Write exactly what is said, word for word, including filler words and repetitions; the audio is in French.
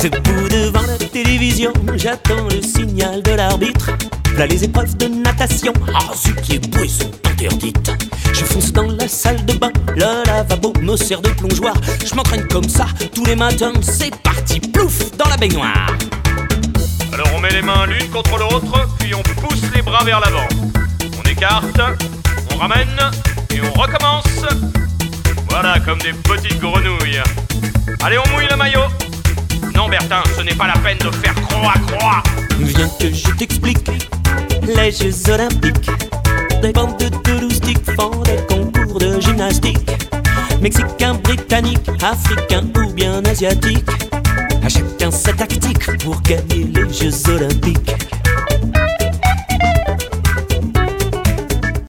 Debout devant la télévision, j'attends le signal de l'arbitre. Là les épreuves de natation, ah zut, les bouées sont interdites. Je fonce dans la salle de bain, le lavabo me sert de plongeoir. Je m'entraîne comme ça tous les matins, c'est parti, plouf, dans la baignoire. Alors on met les mains l'une contre l'autre, puis on pousse les bras vers l'avant. On écarte, on ramène, et on recommence. Voilà, comme des petites grenouilles. Allez, on mouille le maillot. Non Bertin, ce n'est pas la peine de faire croix-croix. Viens que je t'explique les Jeux Olympiques. Des bandes de touloustiques font des concours de gymnastique. Mexicains, britanniques, africains ou bien asiatiques, à chacun sa tactique pour gagner les Jeux Olympiques.